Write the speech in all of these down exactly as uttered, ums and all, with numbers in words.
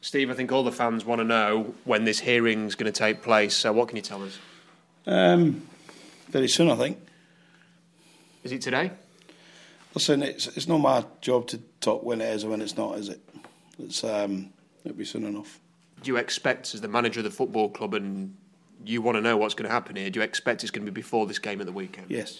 Steve, I think all the fans want to know when this hearing's going to take place. So what can you tell us? Um, very soon, I think. Is it today? Listen, it's it's not my job to talk when it is or when it's not, is it? It's um, it'll be soon enough. Do you expect, as the manager of the football club, and you want to know what's going to happen here, do you expect it's going to be before this game at the weekend? Yes.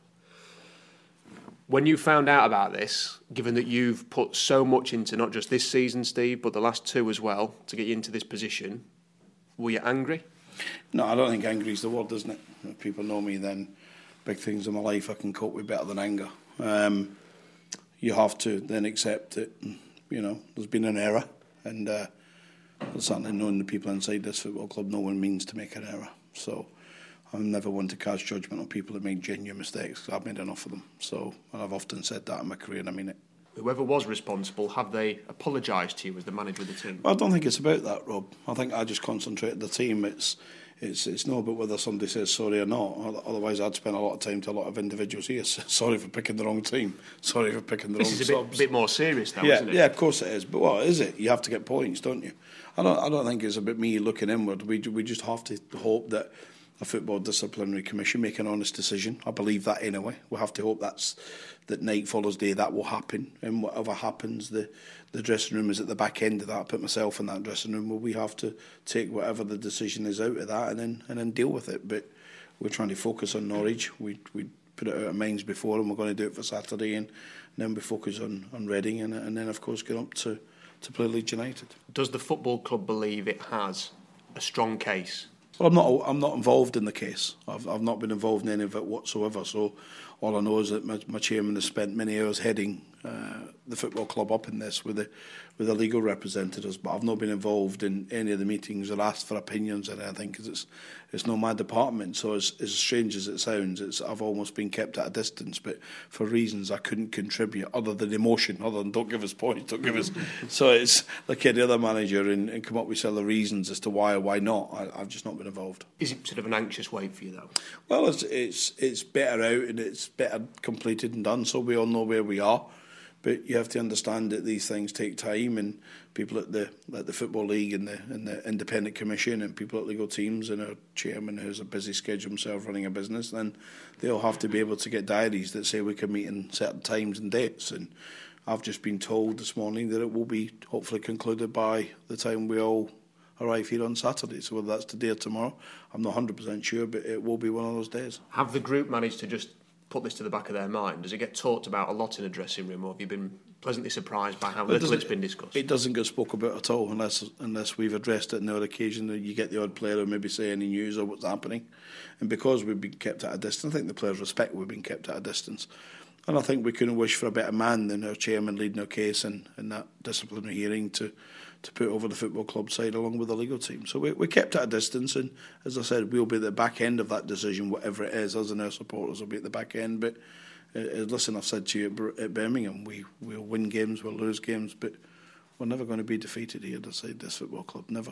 When you found out about this, given that you've put so much into not just this season, Steve, but the last two as well, to get you into this position, were you angry? No, I don't think angry is the word, isn't it? If people know me, then big things in my life I can cope with better than anger. Um, you have to then accept that, you know, there's been an error, and uh, certainly knowing the people inside this football club, no one means to make an error. So I'm never one to cast judgment on people that make genuine mistakes. I've made enough of them. So, and I've often said that in my career, and I mean it. Whoever was responsible, have they apologised to you as the manager of the team? I don't think it's about that, Rob. I think I just concentrate the team. It's it's it's not about whether somebody says sorry or not. Otherwise, I'd spend a lot of time to a lot of individuals here. Sorry for picking the wrong team. Sorry for picking the this wrong subs. This is a bit, bit more serious, though, yeah, isn't it? Yeah, of course it is. But what is it? You have to get points, don't you? I don't. I don't think it's about me looking inward. We we just have to hope that a football disciplinary commission make an honest decision. I believe that anyway. We have to hope that's that night follows day that will happen, and whatever happens, the the dressing room is at the back end of that. I put myself in that dressing room where we have to take whatever the decision is out of that and then and then deal with it. But we're trying to focus on Norwich. We we put it out of minds before, and we're going to do it for Saturday, and, and then we focus on on Reading, and and then of course get up to to play Leeds United. Does the football club believe it has a strong case? Well, I'm not. I'm not involved in the case. I've I've not been involved in any of it whatsoever. So, all I know is that my, my chairman has spent many hours heading uh, the football club up in this with the with the legal representatives. But I've not been involved in any of the meetings or asked for opinions or anything because it's it's not my department. So, as as strange as it sounds, it's I've almost been kept at a distance. But for reasons I couldn't contribute, other than emotion, other than don't give us points, don't give us. So it's like any other manager and, and come up with some of the reasons as to why or why not. I, I've just not been involved. Is it sort of an anxious wait for you though? Well, it's it's it's better out and it's better completed and done, so we all know where we are. But you have to understand that these things take time, and people at the at the Football League and the and the Independent Commission and people at legal teams and our chairman who's a busy schedule himself running a business, then they all have to be able to get diaries that say we can meet in certain times and dates. And I've just been told this morning that it will be hopefully concluded by the time we all arrive here on Saturday. So whether that's today or tomorrow, I'm not one hundred percent sure, but it will be one of those days. Have the group managed to just put this to the back of their mind? Does it get talked about a lot in a dressing room, or have you been pleasantly surprised by how well, little it it's been discussed? It doesn't get spoke about at all unless unless we've addressed it on the odd occasion that you get the odd player who maybe say any news or what's happening. And because we've been kept at a distance, I think the players respect we've been kept at a distance. And I think we couldn't wish for a better man than our chairman leading our case in, in that disciplinary hearing to to put over the football club side along with the legal team. So we, we kept at a distance, and as I said, we'll be at the back end of that decision, whatever it is. Us and our supporters will be at the back end. But uh, listen, I've said to you at Birmingham, we, we'll win games, we'll lose games, but we're never going to be defeated here inside this football club, never.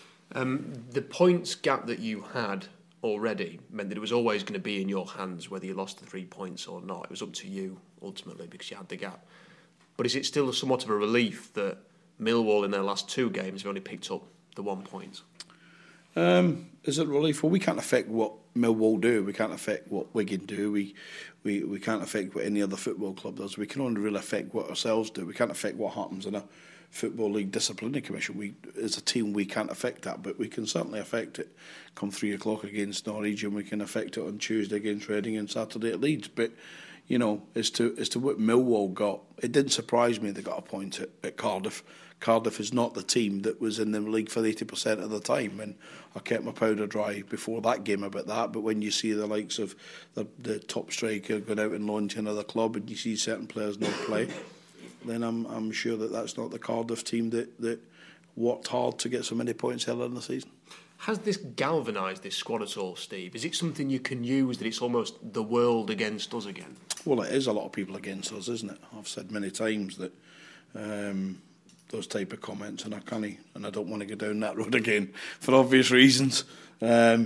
Um, the points gap that you had already meant that it was always going to be in your hands whether you lost the three points or not. It was up to you, ultimately, because you had the gap. But is it still somewhat of a relief that Millwall in their last two games have only picked up the one point? Um, is it relief? Well, we can't affect what Millwall do. We can't affect what Wigan do. We, we we can't affect what any other football club does. We can only really affect what ourselves do. We can't affect what happens in a Football League Disciplinary Commission. We, as a team, we can't affect that, but we can certainly affect it come three o'clock against Norwich, and we can affect it on Tuesday against Reading and Saturday at Leeds. But you know, as to as to what Millwall got, it didn't surprise me they got a point at, at Cardiff. Cardiff is not the team that was in the league for eighty percent of the time, and I kept my powder dry before that game about that. But when you see the likes of the, the top striker going out and launch another club, and you see certain players not play, then I'm I'm sure that that's not the Cardiff team that, that worked hard to get so many points earlier in the season. Has this galvanised this squad at all, Steve? Is it something you can use that it's almost the world against us again? Well, it is a lot of people against us, isn't it? I've said many times that um, those type of comments, and I can't, and I don't want to go down that road again for obvious reasons. Um,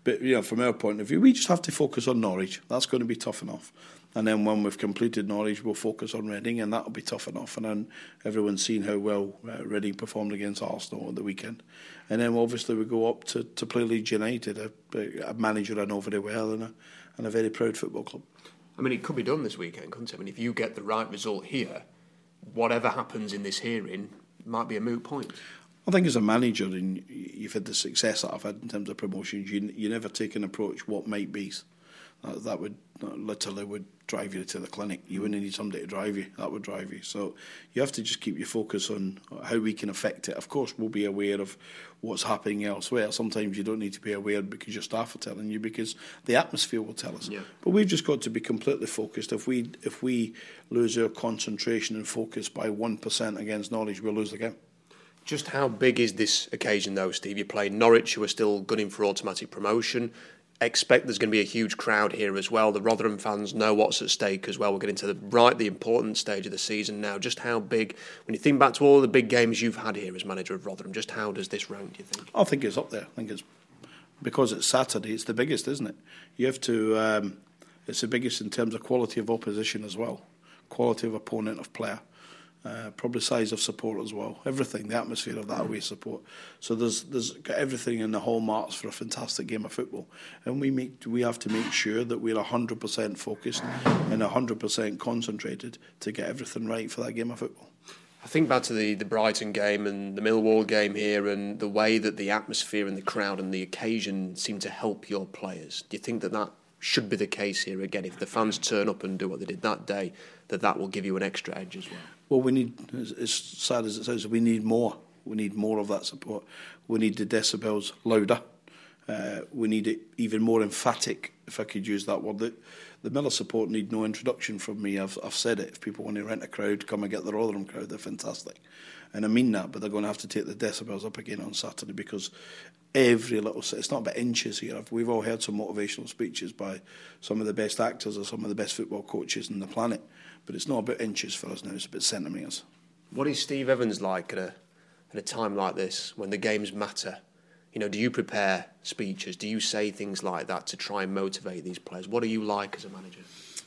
But you know, from our point of view, we just have to focus on Norwich. That's going to be tough enough. And then when we've completed Norwich, we'll focus on Reading, and that'll be tough enough. And then everyone's seen how well uh, Reading performed against Arsenal at the weekend. And then obviously we go up to, to play Leeds United, a, a manager I know very well, and a, and a very proud football club. I mean, it could be done this weekend, couldn't it? I mean, if you get the right result here, whatever happens in this hearing might be a moot point. I think as a manager, and you've had the success that I've had in terms of promotions, you, you never take an approach what might be. That, that would that literally would drive you to the clinic. You wouldn't need somebody to drive you. That would drive you. So you have to just keep your focus on how we can affect it. Of course, we'll be aware of what's happening elsewhere. Sometimes you don't need to be aware because your staff are telling you, because the atmosphere will tell us. Yeah. But we've just got to be completely focused. If we if we lose our concentration and focus by one percent against Norwich, we'll lose the game. Just how big is this occasion, though, Steve? You're playing Norwich, who are still gunning for automatic promotion. Expect there's going to be a huge crowd here as well. The Rotherham fans know what's at stake as well. We're getting to the right, the important stage of the season now. Just how big, when you think back to all the big games you've had here as manager of Rotherham, just how does this rank, do you think? I think it's up there. I think it's, because it's Saturday, it's the biggest, isn't it? You have to, um, it's the biggest in terms of quality of opposition as well, quality of opponent, of player. Uh, probably size of support as well. Everything, the atmosphere of that away support. So there's there's got everything in the hallmarks for a fantastic game of football, and we make we have to make sure that we're one hundred percent focused and one hundred percent concentrated to get everything right for that game of football. I think back to the, the Brighton game and the Millwall game here, and the way that the atmosphere and the crowd and the occasion seem to help your players. Do you think that that should be the case here again? If the fans turn up and do what they did that day, that that will give you an extra edge as well? Well, we need, as, as sad as it sounds, we need more. We need more of that support. We need the decibels louder. Uh, we need it even more emphatic, if I could use that word. The, the Miller support need no introduction from me. I've, I've said it. If people want to rent a crowd, come and get the Rotherham crowd. They're fantastic. And I mean that, but they're going to have to take the decibels up again on Saturday, because every little... It's not about inches here. We've all heard some motivational speeches by some of the best actors or some of the best football coaches on the planet. But it's not about inches for us now, it's about centimetres. What is Steve Evans like at a, at a time like this, when the games matter? You know, do you prepare speeches? Do you say things like that to try and motivate these players? What are you like as a manager?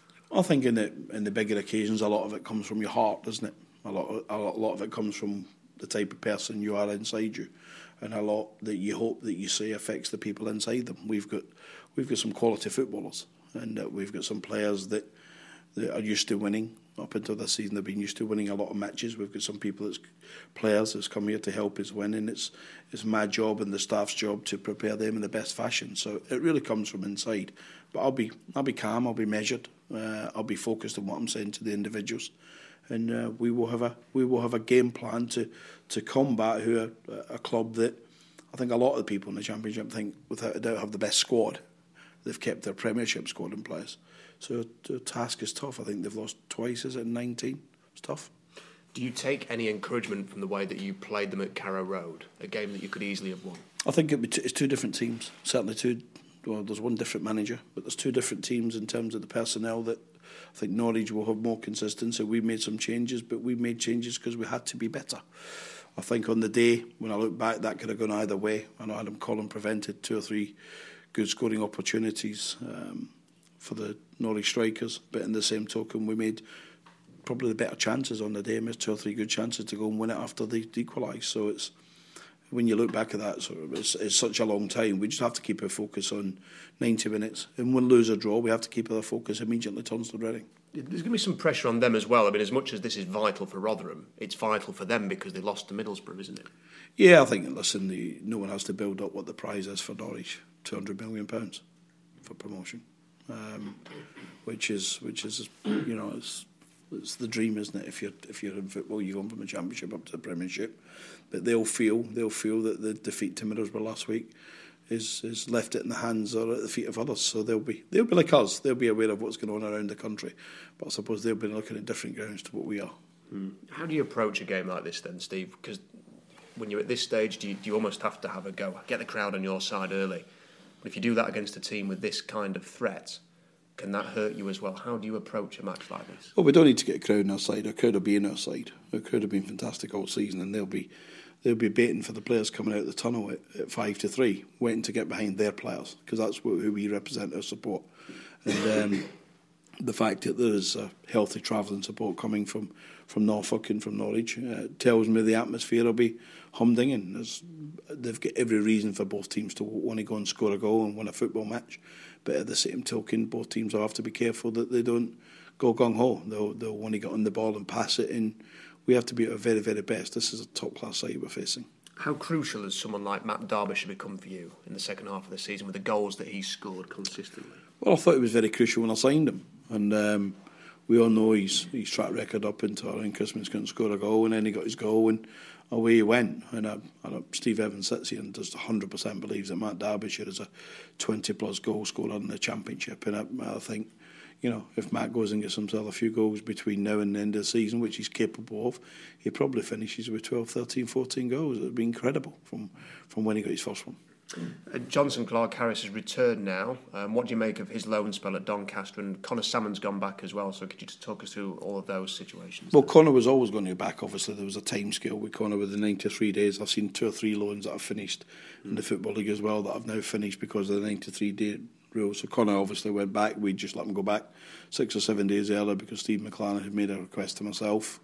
I think in the in the bigger occasions, a lot of it comes from your heart, doesn't it? A lot of, a lot of it comes from the type of person you are inside you, and a lot that you hope that you say affects the people inside them. We've got we've got some quality footballers, and uh, we've got some players that. They are used to winning. Up until this season, they've been used to winning a lot of matches. We've got some people, that's players, that's come here to help us win, and it's it's my job and the staff's job to prepare them in the best fashion. So it really comes from inside. But I'll be I'll be calm. I'll be measured. Uh, I'll be focused on what I'm saying to the individuals, and uh, we will have a we will have a game plan to to combat who are a club that I think a lot of the people in the Championship think without a doubt have the best squad. They've kept their Premiership squad in place. So the task is tough. I think they've lost twice, is it, in nineteen? It's tough. Do you take any encouragement from the way that you played them at Carrow Road, a game that you could easily have won? I think it t- it's two different teams. Certainly two, well, there's one different manager, but there's two different teams in terms of the personnel. That I think Norwich will have more consistency. We made some changes, but we made changes because we had to be better. I think on the day, when I look back, that could have gone either way. I know Adam Collin prevented two or three good scoring opportunities um, for the Norwich strikers, but in the same token we made probably the better chances on the day, missed two or three good chances to go and win it after they equalised. So it's, when you look back at that, sort of, it's, it's such a long time. We just have to keep our focus on ninety minutes, and win, lose or draw, we have to keep our focus immediately turns to Reading. There's going to be some pressure on them as well. I mean, as much as this is vital for Rotherham, it's vital for them because they lost to Middlesbrough, isn't it? Yeah, I think, listen, the, no one has to build up what the prize is for Norwich, two hundred million pounds for promotion. Um, which is which is you know it's it's the dream, isn't it? If you're if you're in football, you're going from the Championship up to the Premiership, but they'll feel they'll feel that the defeat to Middlesbrough last week is is left it in the hands or at the feet of others. So they'll be they'll be like us. They'll be aware of what's going on around the country, but I suppose they'll be looking at different grounds to what we are. Hmm. How do you approach a game like this then, Steve? Because when you're at this stage, do you, do you almost have to have a go, get the crowd on your side early? But if you do that against a team with this kind of threat, can that hurt you as well? How do you approach a match like this? Well, we don't need to get a crowd on our side. Our crowd will be on our side. Our crowd have been fantastic all season, and they'll be they'll be baiting for the players coming out of the tunnel at, at five to three, waiting to get behind their players, because that's what, who we represent our support. And um, the fact that there is a healthy travelling support coming from, from Norfolk and from Norwich uh, tells me the atmosphere will be humdinging. There's, they've got every reason for both teams to want to go and score a goal and win a football match, but at the same token, both teams will have to be careful that they don't go gung-ho. They'll, they'll want to get on the ball and pass it, and we have to be at our very, very best. This is a top-class side we're facing. How crucial has someone like Matt Derbyshire become for you in the second half of the season with the goals that he's scored consistently? Well, I thought it was very crucial when I signed him, and um, we all know his, his track record up into around Christmas, couldn't score a goal, and then he got his goal and away he went. And uh, I Steve Evans sits here and just one hundred percent believes that Matt Derbyshire is a twenty plus goal scorer in the Championship, and I, I think, you know, if Matt goes and gets himself a few goals between now and the end of the season, which he's capable of, he probably finishes with twelve, thirteen, fourteen goals. It would be incredible from, from when he got his first one. Uh, Jonson Clarke-Harris has returned now. Um, what do you make of his loan spell at Doncaster? And Connor Salmon's gone back as well, so could you just talk us through all of those situations? Well, Connor was always going to be back. Obviously, there was a time scale with Connor with the ninety-three days. I've seen two or three loans that have finished mm. in the Football League as well that have now finished because of the ninety-three day rule. So Connor obviously went back. We just let him go back six or seven days earlier because Steve McLaren had made a request to myself.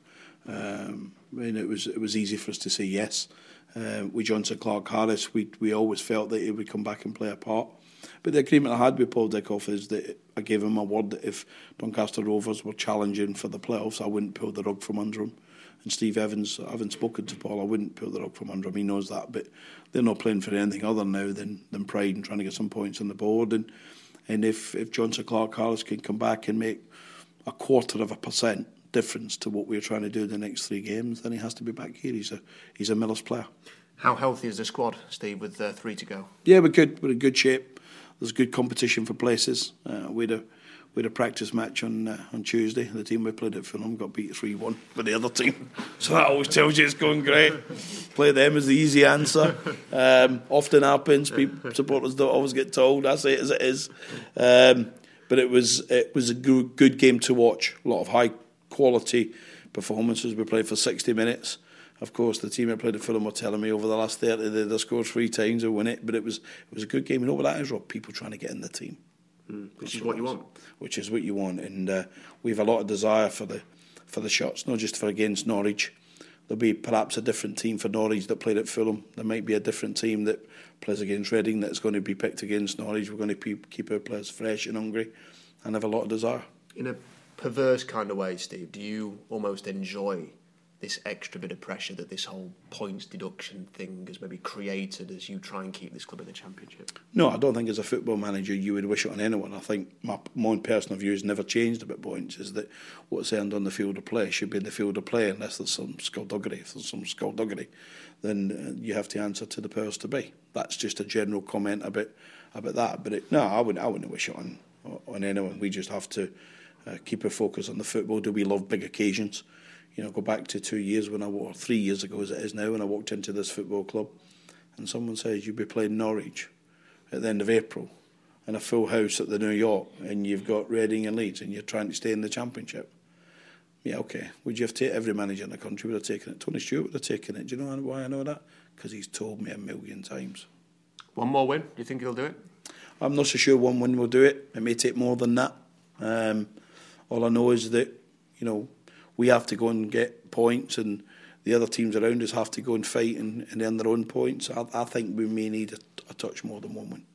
Um, and it was it was easy for us to say yes. Uh, with Jonson Clarke-Harris, we we always felt that he would come back and play a part. But the agreement I had with Paul Dickov is that I gave him a word that if Doncaster Rovers were challenging for the playoffs, I wouldn't pull the rug from under him. And Steve Evans, I haven't spoken to Paul, I wouldn't pull the rug from under him. He knows that, but they're not playing for anything other now than, than pride and trying to get some points on the board. And and if, if Jonson Clarke-Harris can come back and make a quarter of a percent difference to what we're trying to do in the next three games, then he has to be back here. He's a he's a Millers player. How healthy is the squad, Steve, with uh, three to go? Yeah, we're good. We're in good shape. There's good competition for places. Uh, we had a we had a practice match on uh, on Tuesday. The team we played at Fulham got beat three one by the other team, so that always tells you it's going great. Play them is the easy answer. Um, often happens. People, supporters don't always get told. I say it as it is. Um, but it was it was a good, good game to watch. A lot of high quality performances. We played for sixty minutes. Of course, the team that played at Fulham were telling me over the last thirty they they scored three times and win it, but it was it was a good game. You know what that is, Rob? People trying to get in the team, mm, which is what you want. Which is what you want, and uh, we have a lot of desire for the for the shots, not just for against Norwich. There'll be perhaps a different team for Norwich that played at Fulham. There might be a different team that plays against Reading that's going to be picked against Norwich. We're going to keep our players fresh and hungry, and have a lot of desire. In a perverse kind of way, Steve, do you almost enjoy this extra bit of pressure that this whole points deduction thing has maybe created as you try and keep this club in the Championship? No, I don't think as a football manager you would wish it on anyone. I think my, my own personal view has never changed about points, is that what's earned on the field of play should be in the field of play, unless there's some skullduggery. If there's some skullduggery, then uh, you have to answer to the powers to be. That's just a general comment about about that. But it, no, I wouldn't, I wouldn't wish it on, on anyone. We just have to uh, keep our focus on the football. Do we love big occasions? You know, go back to two years when I, or three years ago as it is now, when I walked into this football club, and someone says you'll be playing Norwich at the end of April, and a full house at the New York, and you've got Reading and Leeds, and you're trying to stay in the Championship. Yeah, okay. Would you have taken every manager in the country would have taken it? Tony Stewart would have taken it. Do you know why I know that? Because he's told me a million times. One more win. Do you think he'll do it? I'm not so sure one win will do it. It may take more than that. Um, all I know is that, you know, we have to go and get points, and the other teams around us have to go and fight and, and earn their own points. I, I think we may need a, a touch more than one win.